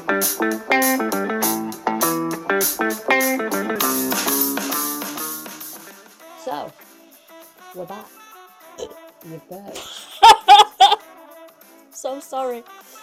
So, we're back. You're back. So sorry.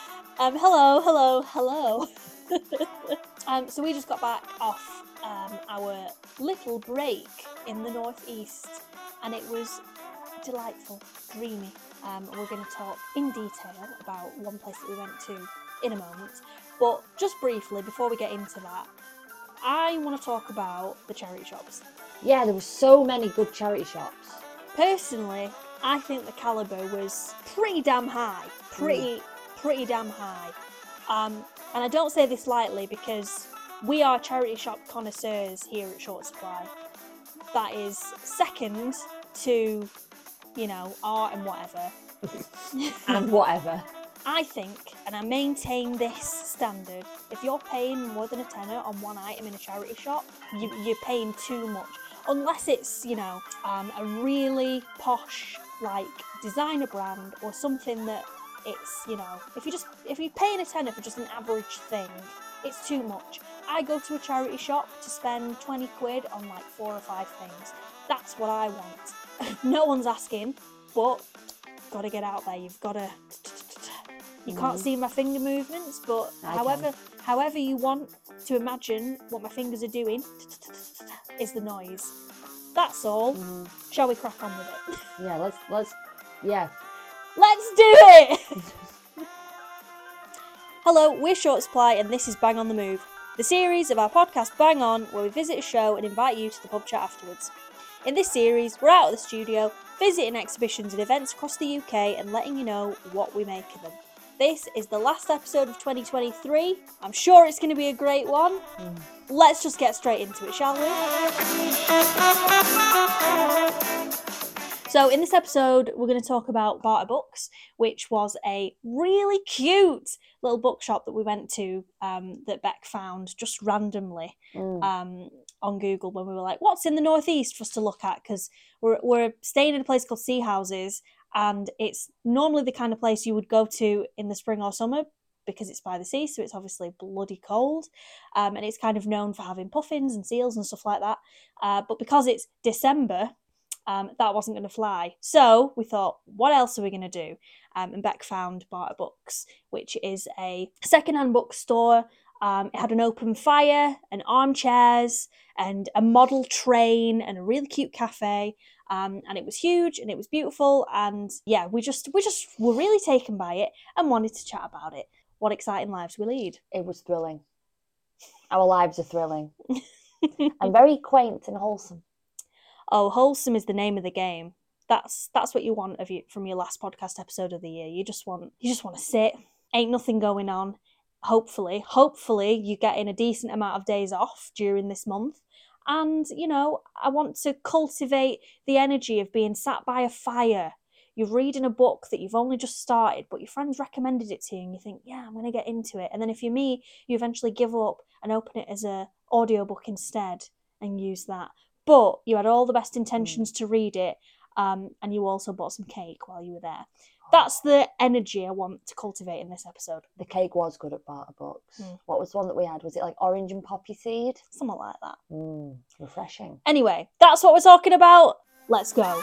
Hello. So we just got back off our little break in the northeast, and it was delightful, dreamy. We're going to talk in detail about one place that we went to in a moment, but just briefly before we get into that, I want to talk about the charity shops. Yeah, there were so many good charity shops. Personally, I think the calibre was pretty damn high. Pretty damn high. And I don't say this lightly because we are charity shop connoisseurs here at Short Supply. That is second to, art and whatever. And whatever. I think, and I maintain this standard, if you're paying more than a tenner on one item in a charity shop, you're paying too much. Unless it's, a really posh, designer brand or something that it's, if you're paying a tenner for just an average thing, it's too much. I go to a charity shop to spend 20 quid on 4 or 5 things. That's what I want. No one's asking, but gotta get out there. You've gotta. You can't see my finger movements, but however you want to imagine what my fingers are doing is the noise. That's all. Shall we crack on with it? Yeah, let's do it! Hello, we're Short Supply and this is Bang on the Move, the series of our podcast Bang On, where we visit a show and invite you to the pub chat afterwards. In this series, we're out of the studio, visiting exhibitions and events across the UK and letting you know what we make of them. This is the last episode of 2023. I'm sure it's going to be a great one. Let's just get straight into it, shall we? So in this episode, we're going to talk about Barter Books, which was a really cute little bookshop that we went to that Beck found just randomly on Google when we were like, what's in the northeast for us to look at? Because we're staying in a place called Sea Houses, and it's normally the kind of place you would go to in the spring or summer because it's by the sea, so it's obviously bloody cold, and it's kind of known for having puffins and seals and stuff like that. But because it's December, that wasn't going to fly. So we thought, what else are we going to do? And Beck found Barter Books, which is a second-hand bookstore. It had an open fire and armchairs and a model train and a really cute cafe. And it was huge and it was beautiful. And yeah, we just were really taken by it and wanted to chat about it. What exciting lives we lead. It was thrilling. Our lives are thrilling. And very quaint and wholesome. Oh, wholesome is the name of the game. That's what you want from your last podcast episode of the year. You just want to sit. Ain't nothing going on. Hopefully you get in a decent amount of days off during this month. And, I want to cultivate the energy of being sat by a fire. You're reading a book that you've only just started, but your friends recommended it to you and you think, yeah, I'm going to get into it. And then if you're me, you eventually give up and open it as an audiobook instead and use that. But you had all the best intentions to read it, and you also bought some cake while you were there. That's the energy I want to cultivate in this episode. The cake was good at Barter Books. What was the one that we had? Was it orange and poppy seed? Something like that. Refreshing. Anyway, that's what we're talking about. Let's go.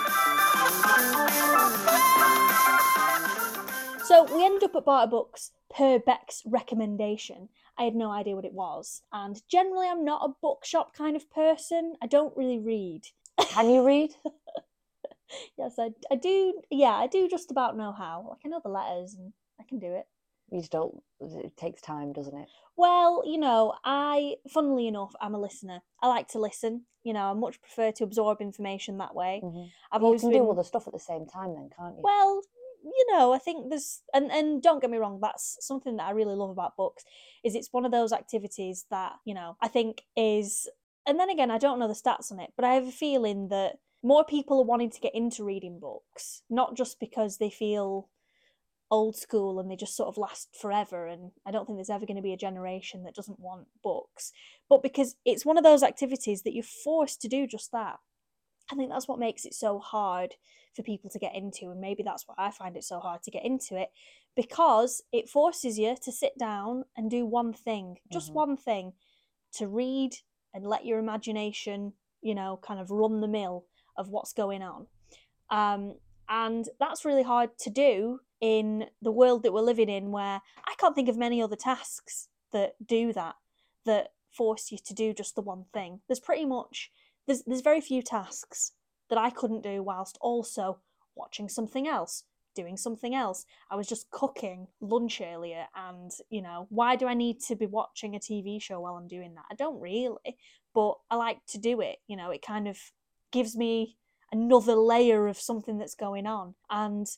So we ended up at Barter Books per Beck's recommendation. I had no idea what it was. And generally I'm not a bookshop kind of person. I don't really read. Can you read? Yes, I do. Yeah, I do just about know how. I know the letters and I can do it. You just don't. It takes time, doesn't it? Well, funnily enough, I'm a listener. I like to listen. I much prefer to absorb information that way. You can do other stuff at the same time then, can't you? Well, I think there's, and don't get me wrong, that's something that I really love about books, is it's one of those activities that, I think is, and then again, I don't know the stats on it, but I have a feeling that more people are wanting to get into reading books, not just because they feel old school and they just sort of last forever, and I don't think there's ever going to be a generation that doesn't want books, but because it's one of those activities that you're forced to do just that. I think that's what makes it so hard for people to get into, and maybe that's why I find it so hard to get into it, because it forces you to sit down and do one thing, just one thing, to read and let your imagination, kind of run the mill of what's going on. And that's really hard to do in the world that we're living in, where I can't think of many other tasks that do that force you to do just the one thing. There's very few tasks that I couldn't do whilst also watching something else, doing something else. I was just cooking lunch earlier, and why do I need to be watching a TV show while I'm doing that? I don't really, but I like to do it. It kind of gives me another layer of something that's going on. And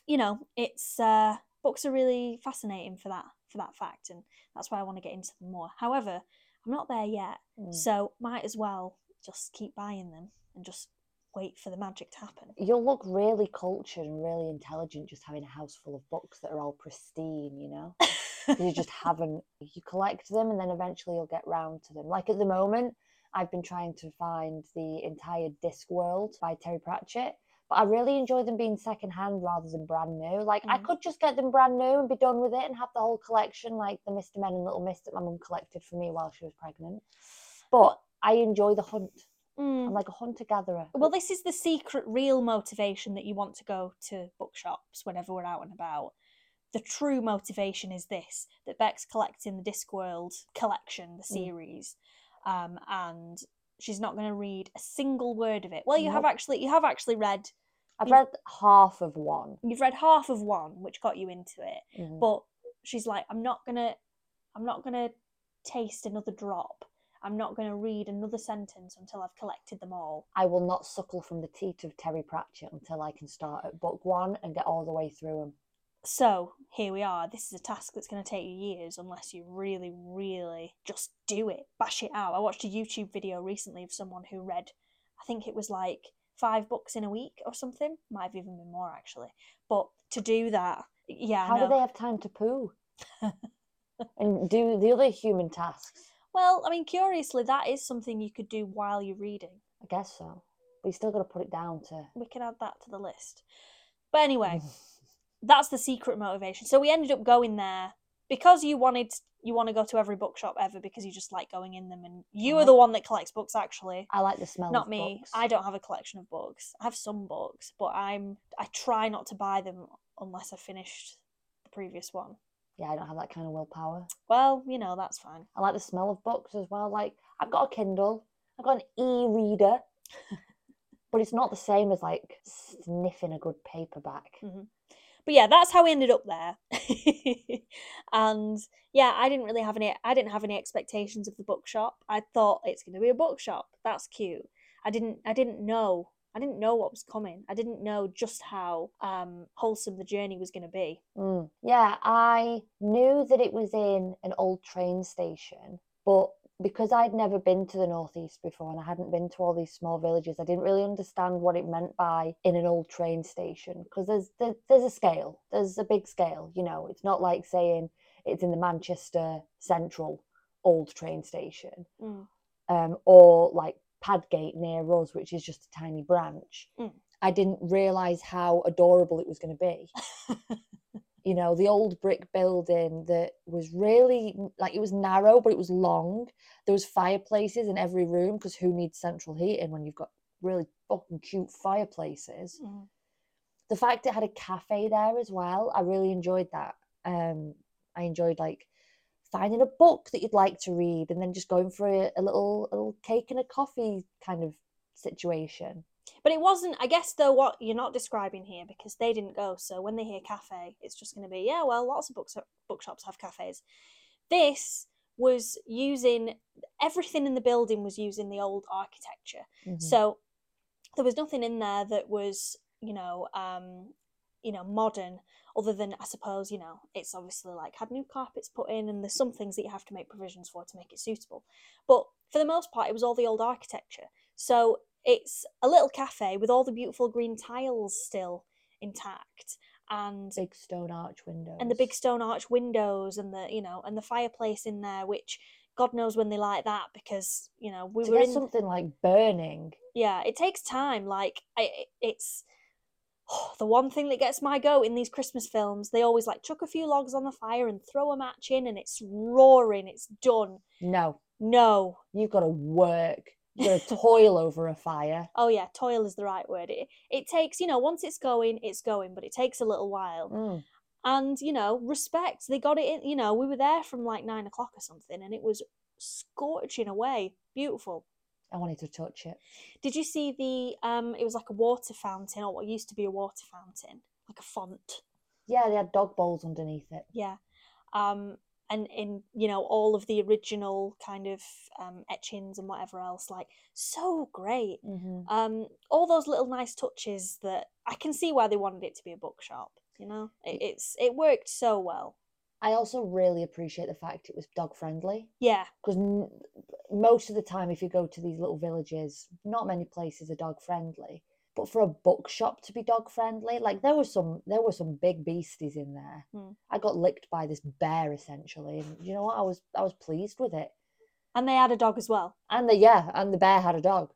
it's books are really fascinating for that fact, and that's why I want to get into them more. However, I'm not there yet, so might as well just keep buying them and just wait for the magic to happen. You'll look really cultured and really intelligent just having a house full of books that are all pristine, because you collect them and then eventually you'll get round to them. Like at the moment, I've been trying to find the entire Discworld by Terry Pratchett, but I really enjoy them being secondhand rather than brand new. Like I could just get them brand new and be done with it and have the whole collection, like the Mr. Men and Little Miss that my mum collected for me while she was pregnant. But I enjoy the hunt. I'm like a hunter-gatherer. Well, this is the secret, real motivation that you want to go to bookshops whenever we're out and about. The true motivation is this, that Beck's collecting the Discworld collection, the series, and she's not going to read a single word of it. Well, you have actually read... I've read half of one. You've read half of one, which got you into it. But she's like, I'm not gonna taste another drop. I'm not going to read another sentence until I've collected them all. I will not suckle from the teat of Terry Pratchett until I can start at book 1 and get all the way through them. So, here we are. This is a task that's going to take you years unless you really, really just do it. Bash it out. I watched a YouTube video recently of someone who read, I think it was like 5 books in a week or something. Might have even been more, actually. But to do that, yeah, How do they have time to poo? And do the other human tasks? Well, I mean, curiously, that is something you could do while you're reading. I guess so. But you still got to put it down to... We can add that to the list. But anyway, that's the secret motivation. So we ended up going there because you want to go to every bookshop ever because you just like going in them, and you are the one that collects books, actually. I like the smell not of me. books. I don't have a collection of books. I have some books, but I try not to buy them unless I've finished the previous one. Yeah, I don't have that kind of willpower. Well, that's fine. I like the smell of books as well. Like, I've got a Kindle, I've got an e-reader, but it's not the same as like sniffing a good paperback. But yeah, that's how we ended up there. And yeah, I didn't have any expectations of the bookshop. I thought it's going to be a bookshop. That's cute. I didn't know what was coming. I didn't know just how wholesome the journey was going to be. Yeah, I knew that it was in an old train station, but because I'd never been to the Northeast before and I hadn't been to all these small villages, I didn't really understand what it meant by in an old train station, because there's a scale. There's a big scale, It's not like saying it's in the Manchester Central old train station, or like Padgate near us, which is just a tiny branch. I didn't realise how adorable it was going to be. The old brick building that was really, like, it was narrow, but it was long. There was fireplaces in every room, because who needs central heating when you've got really fucking cute fireplaces? The fact it had a cafe there as well, I really enjoyed that. I enjoyed, like, finding a book that you'd like to read and then just going for a little cake and a coffee kind of situation. But it wasn't, I guess, though, what you're not describing here, because they didn't go, so when they hear cafe, it's just going to be, yeah, well, lots of bookshops have cafes. This was using, everything in the building was using the old architecture. So there was nothing in there that was, modern, other than, I suppose, it's obviously like had new carpets put in, and there's some things that you have to make provisions for to make it suitable. But for the most part, it was all the old architecture. So it's a little cafe with all the beautiful green tiles still intact, and big stone arch windows. And the big stone arch windows, and the fireplace in there, which God knows when they like that, because something like burning. Yeah, it takes time. Like it's The one thing that gets my goat in these Christmas films, they always like chuck a few logs on the fire and throw a match in and it's roaring, it's done. No, No. you've got to work. You've got to toil over a fire. Oh yeah, toil is the right word. It takes, once it's going, but it takes a little while. Mm. And, respect. They got it in, we were there from like 9 o'clock or something and it was scorching away. Beautiful. I wanted to touch it. Did you see it was like a water fountain, or what used to be a water fountain, like a font? Yeah, they had dog bowls underneath it. Yeah. And in, all of the original kind of etchings and whatever else, like, so great. Mm-hmm. All those little nice touches that I can see why they wanted it to be a bookshop, it worked so well. I also really appreciate the fact it was dog friendly. Yeah. Because most of the time, if you go to these little villages, not many places are dog friendly. But for a bookshop to be dog friendly, like there were some big beasties in there. I got licked by this bear essentially, and you know what? I was pleased with it. And they had a dog as well. And the bear had a dog.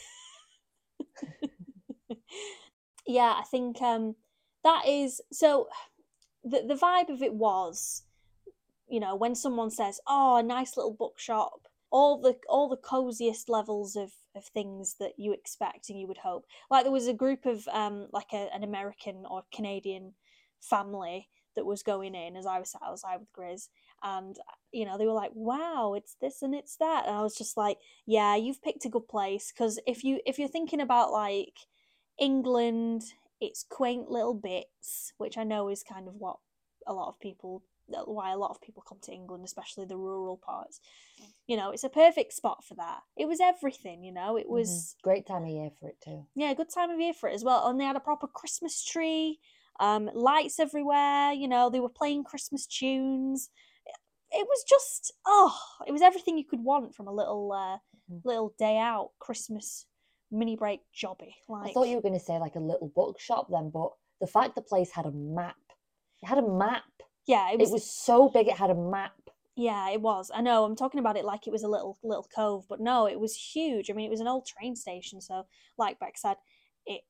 Yeah, I think that is so. The vibe of it was, when someone says, "Oh, a nice little bookshop," all the coziest levels of things that you expect and you would hope. Like there was a group of like an American or Canadian family that was going in as I was sat outside with Grizz, and they were like, "Wow, it's this and it's that," and I was just like, "Yeah, you've picked a good place," because if you're thinking about like England, it's quaint little bits, which I know is kind of why a lot of people come to England, especially the rural parts. It's a perfect spot for that. It was everything, it was great time of year for it too. Yeah, good time of year for it as well. And they had a proper Christmas tree, lights everywhere, they were playing Christmas tunes. It was just it was everything you could want from a little day out Christmas mini break jobby. I thought you were going to say like a little bookshop then, but the fact the place had a map. It had a map. Yeah, it was so big it had a map. Yeah, it was. I know, I'm talking about it like it was a little cove, but no, it was huge. I mean, it was an old train station, so like Beck said, it,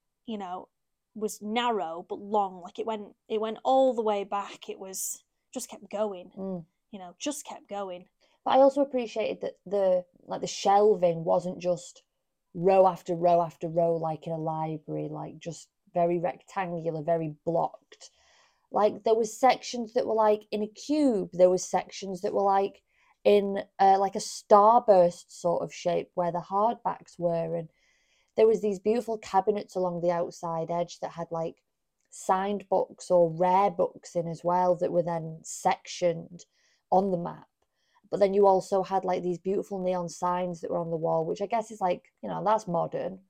was narrow but long. Like it went all the way back. It was just kept going. Just kept going. But I also appreciated that the shelving wasn't just row after row after row like in a library, like just very rectangular, very blocked. Like there was sections that were like in a cube. There was sections that were like in like a starburst sort of shape where the hardbacks were, and there was these beautiful cabinets along the outside edge that had like signed books or rare books in as well that were then sectioned on the map. But then you also had like these beautiful neon signs that were on the wall, which I guess is like, that's modern,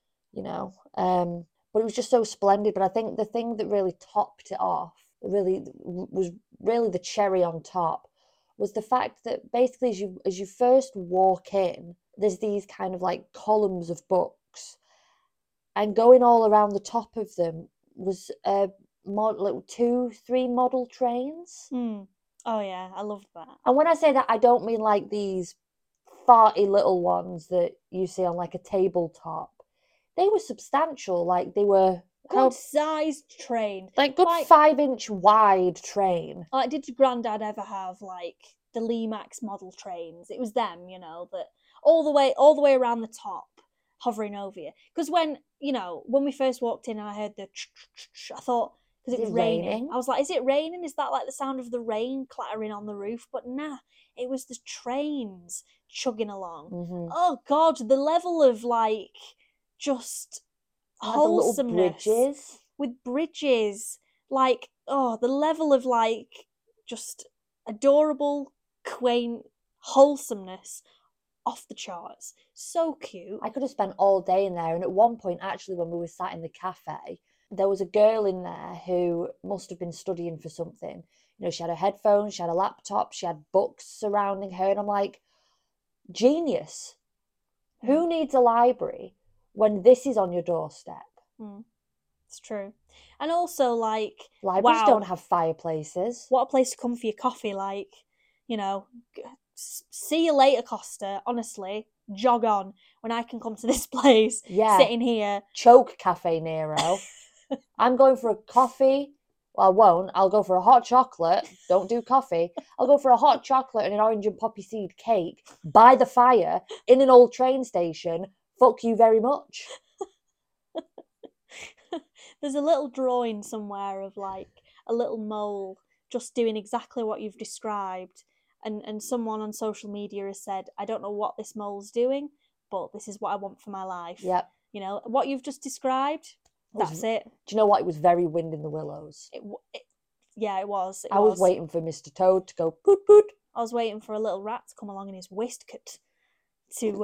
but it was just so splendid. But I think the thing that really topped it off, was really the cherry on top, was the fact that basically as you first walk in, there's these kind of like columns of books, and going all around the top of them was like 2-3 model trains. Oh yeah, I loved that. And when I say that, I don't mean like these farty little ones that you see on like a tabletop. They were substantial, like they were good sized train, like good 5-inch wide train. Like, did your granddad ever have like the Lemax model trains? It was them, that all the way around the top, hovering over you. Because when we first walked in and I heard the I thought, because it was raining. I was like, is it raining? Is that like the sound of the rain clattering on the roof? But nah, it was the trains chugging along. Oh God, the level of like just wholesomeness with bridges, like the level of like just adorable, quaint wholesomeness off the charts. So cute. I could have spent all day in there, and at one point actually when we were sat in the cafe, there was a girl in there who must have been studying for something. She had her headphones, she had a laptop, she had books surrounding her, and I'm like, genius. Who needs a library when this is on your doorstep? It's true. And also, like, libraries don't have fireplaces. What a place to come for your coffee. Like, see you later, Costa. Honestly, jog on when I can come to this place. Yeah. Sitting here. Choke Cafe Nero. I'm going for a coffee. Well, I won't. I'll go for a hot chocolate. Don't do coffee. I'll go for a hot chocolate and an orange and poppy seed cake by the fire in an old train station. Fuck you very much. There's a little drawing somewhere of like a little mole just doing exactly what you've described. And someone on social media has said, I don't know what this mole's doing, but this is what I want for my life. Yep. You know, what you've just described, that's it. Do you know what? It was very Wind in the Willows. Yeah, it was. I was waiting for Mr. Toad to go poot poot. I was waiting for a little rat to come along in his waistcoat to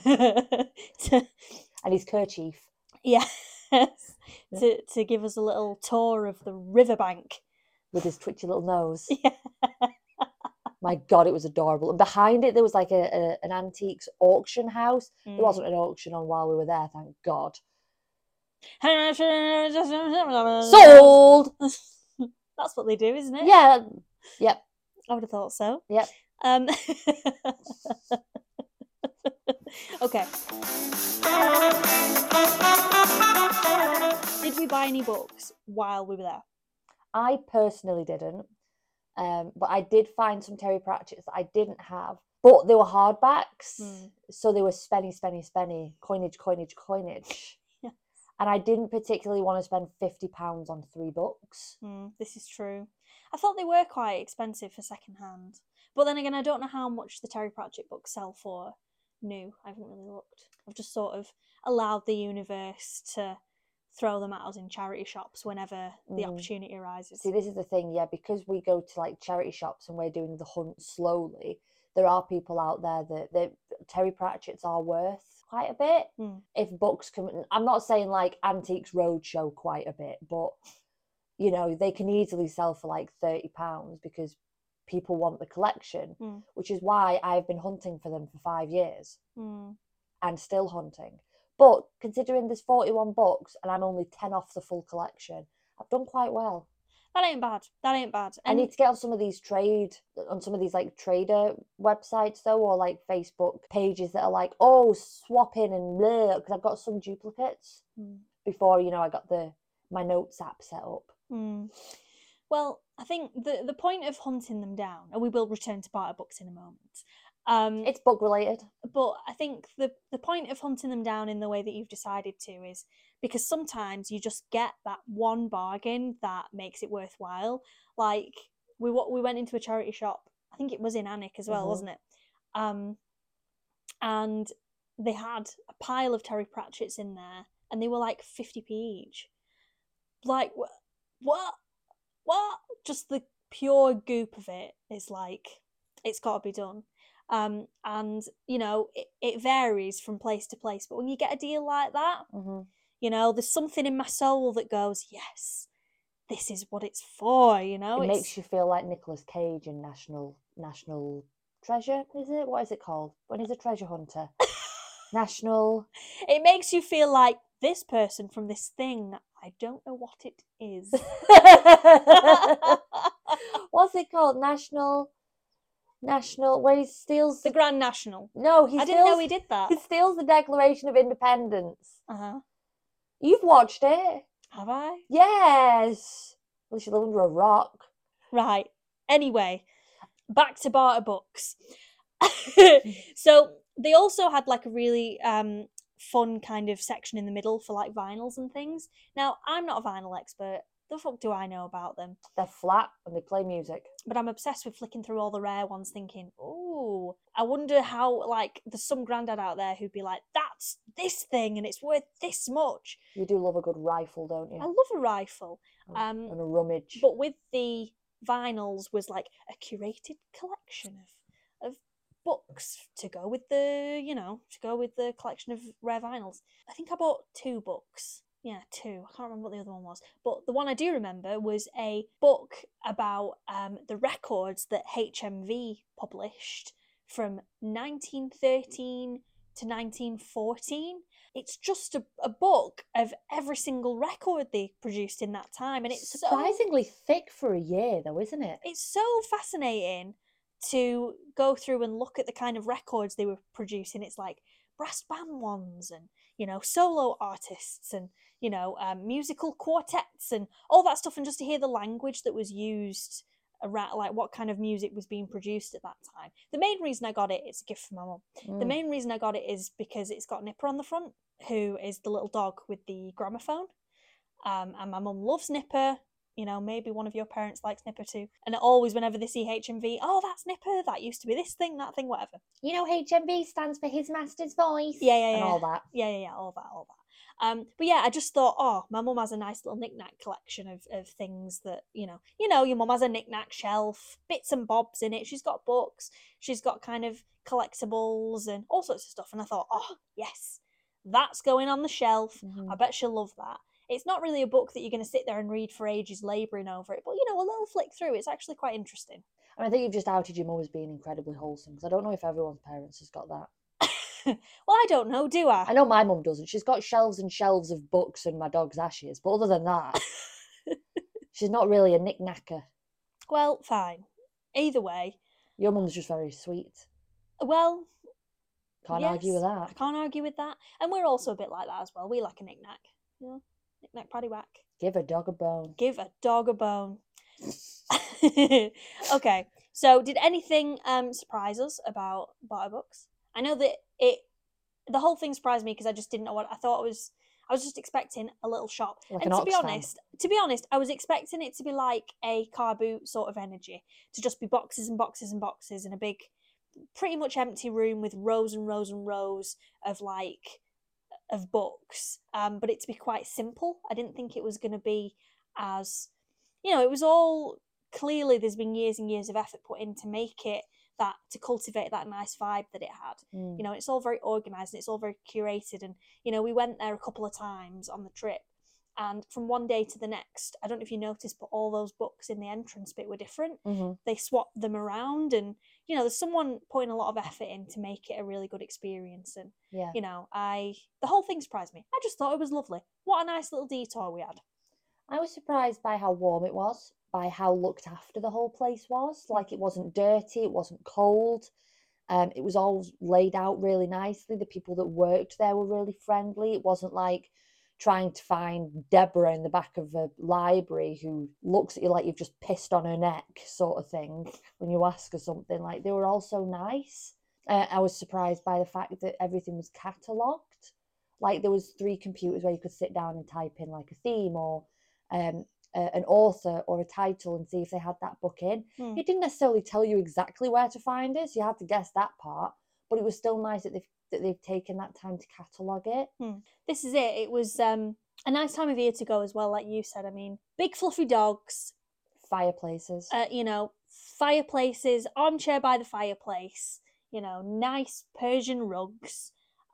and his kerchief. Yes. To give us a little tour of the riverbank. With his twitchy little nose. Yeah. My God, it was adorable. And behind it, there was like an antiques auction house. There wasn't an auction on while we were there, thank God. Sold! That's what they do, isn't it? Yeah. Yep. I would have thought so. Yep. Okay. Did we buy any books while we were there? I personally didn't. But I did find some Terry Pratchett's that I didn't have. But they were hardbacks. So they were spenny, coinage. Yeah. And I didn't particularly want to spend £50 on 3 books. This is true. I thought they were quite expensive for secondhand. But then again, I don't know how much the Terry Pratchett books sell for new. I haven't really looked. I've just sort of allowed the universe to throw them at us in charity shops whenever the opportunity arises. See, this is the thing, yeah, because we go to like charity shops and we're doing the hunt slowly, there are people out there that Terry Pratchett's are worth quite a bit. If books come, I'm not saying like Antiques Roadshow quite a bit, but you know, they can easily sell for like £30 because people want the collection, which is why I've been hunting for them for 5 years and still hunting. But considering there's 41 books and I'm only 10 off the full collection, I've done quite well. That ain't bad. I need to get on some of these like trader websites though, or like Facebook pages that are like, oh, swap in and blah, because I've got some duplicates before, you know, I got my notes app set up. Well, I think the point of hunting them down, and we will return to barter books in a moment. It's book related. But I think the point of hunting them down in the way that you've decided to is because sometimes you just get that one bargain that makes it worthwhile. Like we went into a charity shop, I think it was in Alnwick as well, wasn't it? And they had a pile of Terry Pratchett's in there, and they were like 50p each. Like what? Just the pure goop of it is like, it's got to be done. And you know, it varies from place to place, but when you get a deal like that, you know, there's something in my soul that goes, yes, this is what it's for. You know, it makes you feel like Nicolas Cage in National Treasure. Is it? What is it called? When he's a treasure hunter. National. It makes you feel like this person from this thing. I don't know what it is. What's it called? National, where he steals the Grand National. No, I didn't know he did that. He steals the Declaration of Independence. Uh-huh. You've watched it. Have I? Yes. Well, you live under a rock. Right. Anyway, back to barter books. So they also had like a really fun kind of section in the middle for like vinyls and things. Now, I'm not a vinyl expert. The fuck do I know about them? They're flat and they play music. But I'm obsessed with flicking through all the rare ones thinking, oh, I wonder how, like, there's some granddad out there who'd be like, that's this thing and it's worth this much. You do love a good rifle, don't you? I love a rifle. And a rummage. But with the vinyls was like a curated collection of books to go with the collection of rare vinyls. I think I bought 2 books. Yeah, 2. I can't remember what the other one was. But the one I do remember was a book about the records that HMV published from 1913 to 1914. It's just a book of every single record they produced in that time. And it's surprisingly thick for a year, though, isn't it? It's so fascinating to go through and look at the kind of records they were producing. It's like brass band ones and, solo artists and, musical quartets and all that stuff. And just to hear the language that was used around, like what kind of music was being produced at that time. The main reason I got it's a gift from my mum. The main reason I got it is because it's got Nipper on the front, who is the little dog with the gramophone. And my mum loves Nipper. Maybe one of your parents likes Nipper too. And always, whenever they see HMV, oh, that's Nipper. That used to be this thing, that thing, whatever. HMV stands for His Master's Voice. Yeah. And all that. Yeah, all that. But yeah, I just thought, oh, my mum has a nice little knick-knack collection of things that, your mum has a knick-knack shelf, bits and bobs in it. She's got books. She's got kind of collectibles and all sorts of stuff. And I thought, oh, yes, that's going on the shelf. I bet she'll love that. It's not really a book that you're going to sit there and read for ages labouring over it, but, a little flick through, it's actually quite interesting. And I think you've just outed your mum as being incredibly wholesome, because I don't know if everyone's parents has got that. Well, I don't know, do I? I know my mum doesn't. She's got shelves and shelves of books and my dog's ashes, but other than that, she's not really a knick-knacker. Well, fine. Either way. Your mum's just very sweet. Well, Can't argue with that. I can't argue with that. And we're also a bit like that as well. We like a knick-knack. Knick-knack, paddywhack. Give a dog a bone. Give a dog a bone. Okay, so did anything surprise us about Barter Books? I know that the whole thing surprised me because I just didn't know what I thought. I was just expecting a little shop. Like and an to be Oxfam. honest, I was expecting it to be like a car boot sort of energy, to just be boxes and boxes and boxes in a big, pretty much empty room with rows and rows and rows of books. But it to be quite simple. I didn't think it was going to be as, it was all clearly there's been years and years of effort put in to make it that, to cultivate that nice vibe that it had. It's all very organized and it's all very curated. And we went there a couple of times on the trip, and from one day to the next, I don't know if you noticed, but all those books in the entrance bit were different. They swapped them around, and there's someone putting a lot of effort in to make it a really good experience. And yeah, the whole thing surprised me. I just thought it was lovely. What a nice little detour we had. I was surprised by how warm it was, by how looked after the whole place was. Like, it wasn't dirty, it wasn't cold. It was all laid out really nicely. The people that worked there were really friendly. It wasn't like trying to find Deborah in the back of a library who looks at you like you've just pissed on her neck, sort of thing, when you ask her something. Like, they were all so nice. I was surprised by the fact that everything was catalogued. Like, there was 3 computers where you could sit down and type in like a theme or an author or a title and see if they had that book in. It didn't necessarily tell you exactly where to find it, so you had to guess that part, but it was still nice that they've taken that time to catalogue it. This is it. It was a nice time of year to go as well, like you said. I mean, big fluffy dogs, fireplaces, fireplaces, armchair by the fireplace, nice Persian rugs,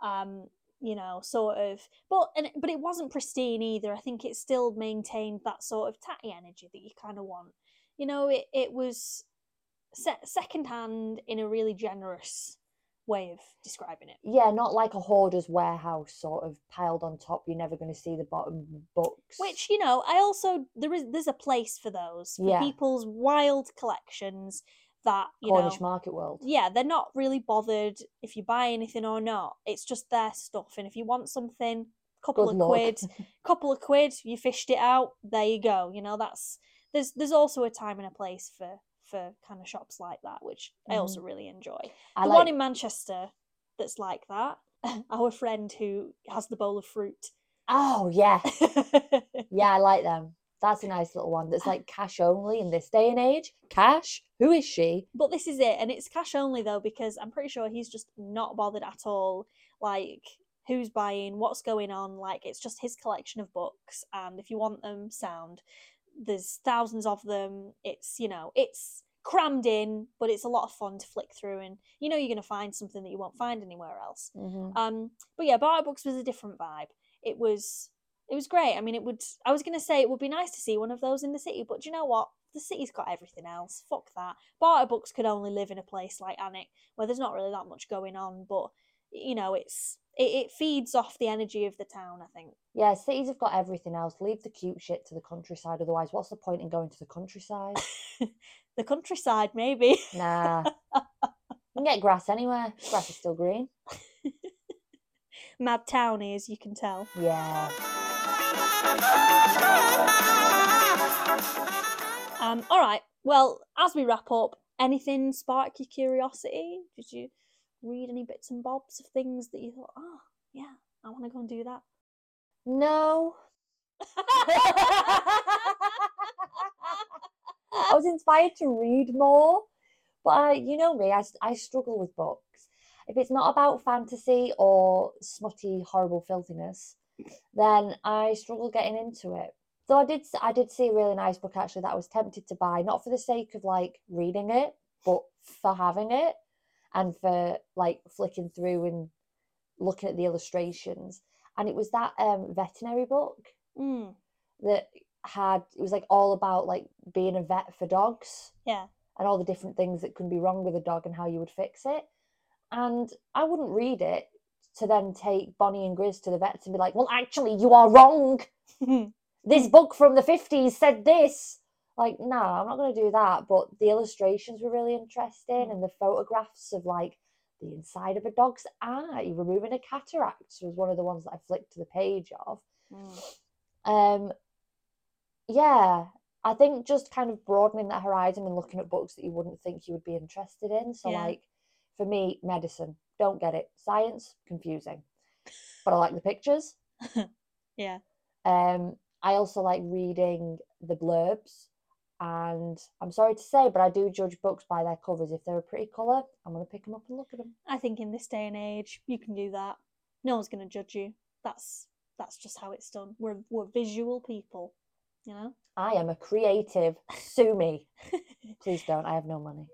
sort of, but it wasn't pristine either. I think it still maintained that sort of tatty energy that you kind of want. It was second hand in a really generous way of describing it. Yeah, not like a hoarder's warehouse sort of piled on top. You're never going to see the bottom books. Which, I also, there's a place for those, for people's wild collections that, Cornish Market World. Yeah, they're not really bothered if you buy anything or not. It's just their stuff. And if you want something, couple of quid, you fished it out, there you go. There's also a time and a place for kind of shops like that, which I also really enjoy. The one in Manchester that's like that, our friend who has the bowl of fruit. Oh, yeah. Yeah, I like them. That's a nice little one that's like cash only in this day and age. Cash? Who is she? But this is it. And it's cash only, though, because I'm pretty sure he's just not bothered at all. Like, who's buying, what's going on. Like, it's just his collection of books. And if you want them, sound. There's thousands of them. It's, it's crammed in, but it's a lot of fun to flick through. And you're going to find something that you won't find anywhere else. But yeah, Barter Books was a different vibe. It was great. I mean, I was going to say it would be nice to see one of those in the city, but do you know what? The city's got everything else. Fuck that. Barter Books could only live in a place like Alnwick, where there's not really that much going on, but, it feeds off the energy of the town, I think. Yeah, cities have got everything else. Leave the cute shit to the countryside, otherwise what's the point in going to the countryside? The countryside, maybe. Nah. You can get grass anywhere. Grass is still green. mad townie, as you can tell. Yeah. All right. Well, as we wrap up, anything spark your curiosity? Did you read any bits and bobs of things that you thought, oh, yeah, I want to go and do that? No. I was inspired to read more, but you know me, I struggle with books. If it's not about fantasy or smutty, horrible filthiness, then I struggle getting into it. So I did see a really nice book actually that I was tempted to buy, not for the sake of like reading it, but for having it and for like flicking through and looking at the illustrations. And it was that veterinary book that it was like all about like being a vet for dogs. Yeah. And all the different things that can be wrong with a dog and how you would fix it. And I wouldn't read it to then take Bonnie and Grizz to the vets and be like, well, actually, you are wrong. This book from the 50s said this. Like, no, I'm not going to do that. But the illustrations were really interesting and the photographs of like the inside of a dog's eye, removing a cataract was one of the ones that I flicked to the page of. Yeah, I think just kind of broadening that horizon and looking at books that you wouldn't think you would be interested in. So, like, for me, medicine, don't get it. Science, confusing. But I like the pictures. Yeah. I also like reading the blurbs. And I'm sorry to say, but I do judge books by their covers. If they're a pretty colour, I'm going to pick them up and look at them. I think in this day and age, you can do that. No one's going to judge you. That's just how it's done. We're visual people, you know? I am a creative. Sue me. Please don't. I have no money.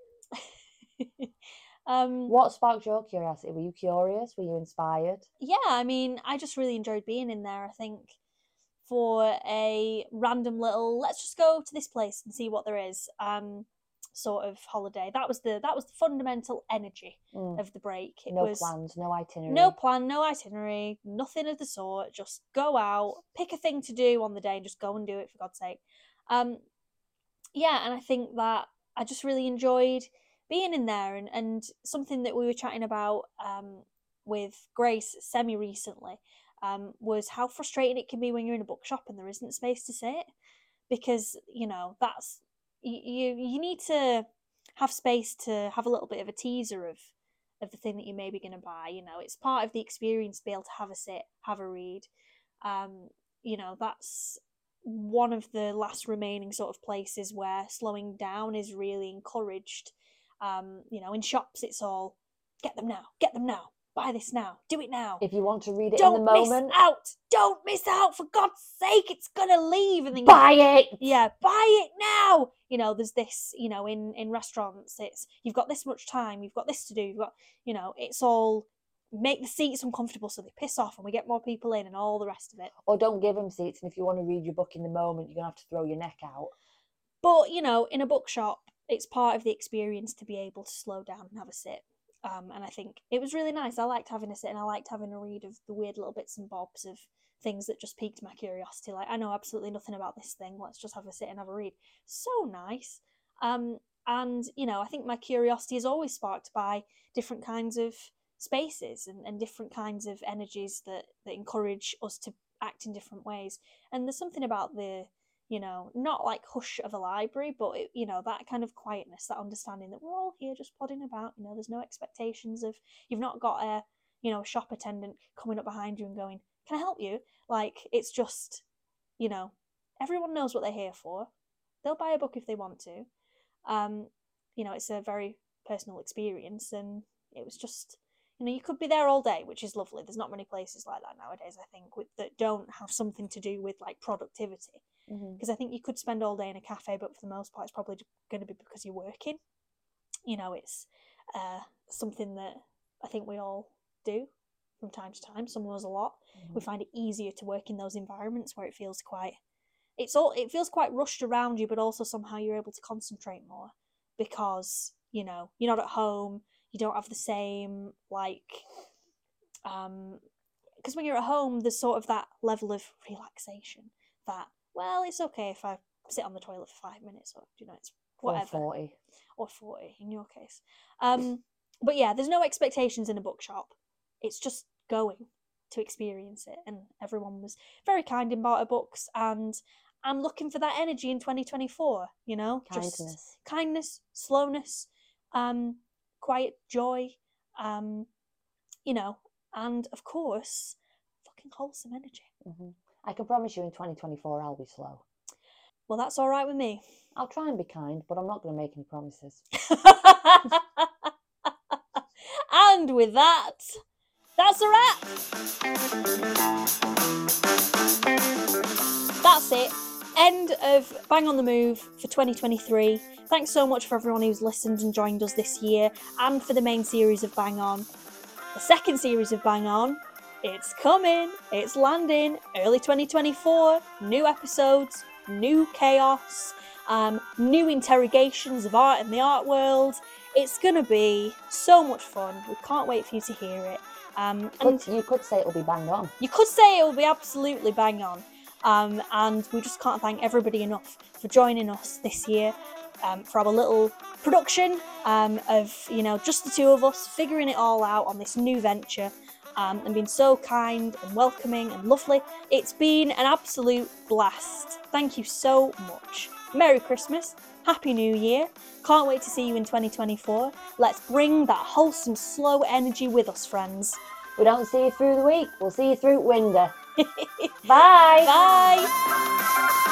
What sparked your curiosity? Were you curious? Were you inspired? Yeah, I mean, I just really enjoyed being in there. I think for a random little, let's just go to this place and see what there is, sort of holiday. That was the fundamental energy of the break. It no was plans, no itinerary. No plan, no itinerary, nothing of the sort. Just go out, pick a thing to do on the day, and just go and do it for God's sake. Yeah, and I think that I just really enjoyed being in there, and something that we were chatting about with Grace semi recently was how frustrating it can be when you're in a bookshop and there isn't space to sit, because that's you need to have space to have a little bit of a teaser of the thing that you're maybe going to buy. It's part of the experience to be able to have a sit, have a read. That's one of the last remaining sort of places where slowing down is really encouraged. In shops it's all get them now, buy this now, do it now. If you want to read it in the moment, don't miss out, for God's sake, it's gonna leave. And then buy it. Yeah, buy it now. There's this, in restaurants, it's you've got this much time, you've got this to do, you've got, it's all make the seats uncomfortable so they piss off and we get more people in and all the rest of it. Or don't give them seats, and if you want to read your book in the moment, you're gonna have to throw your neck out. But in a bookshop, it's part of the experience to be able to slow down and have a sit. And I think it was really nice. I liked having a sit and I liked having a read of the weird little bits and bobs of things that just piqued my curiosity. Like, I know absolutely nothing about this thing. Let's just have a sit and have a read. So nice. And, I think my curiosity is always sparked by different kinds of spaces and different kinds of energies that encourage us to act in different ways. And there's something about the not like hush of a library, but that kind of quietness, that understanding that we're all here just plodding about. There's no expectations of, you've not got a shop attendant coming up behind you and going, can I help you? Like, it's just, everyone knows what they're here for. They'll buy a book if they want to. It's a very personal experience, and it was just, you could be there all day, which is lovely. There's not many places like that nowadays, I think, that don't have something to do with like productivity. Because I think you could spend all day in a cafe, but for the most part, it's probably going to be because you're working. It's something that I think we all do from time to time. Some of us a lot. We find it easier to work in those environments where it feels quite rushed around you, but also somehow you're able to concentrate more because you're not at home. You don't have the same because when you're at home, there's sort of that level of relaxation that, well, it's okay if I sit on the toilet for 5 minutes, or it's whatever. Or 40 in your case. But yeah, there's no expectations in a bookshop. It's just going. to experience it, and everyone was very kind in Barter Books, and I'm looking for that energy in 2024, you know? Kindness. Just kindness, slowness, quiet joy, you know, and of course, fucking wholesome energy. I can promise you in 2024 I'll be slow. Well, that's all right with me. I'll try and be kind, but I'm not going to make any promises. And with that, that's a wrap. That's it. End of Bang on the Move for 2023. Thanks so much for everyone who's listened and joined us this year, and for the main series of Bang On. The second series of Bang On, it's coming, it's landing, early 2024, new episodes, new chaos, new interrogations of art in the art world. It's going to be so much fun. We can't wait for you to hear it. And you could say it'll be bang on. You could say it will be absolutely bang on. And we just can't thank everybody enough for joining us this year, for our little production of, you know, just the two of us figuring it all out on this new venture, and being so kind and welcoming and lovely. It's been an absolute blast. Thank you so much. Merry Christmas. Happy New Year. Can't wait to see you in 2024. Let's bring that wholesome, slow energy with us, friends. We don't see you through the week. We'll see you through winter. Bye. Bye.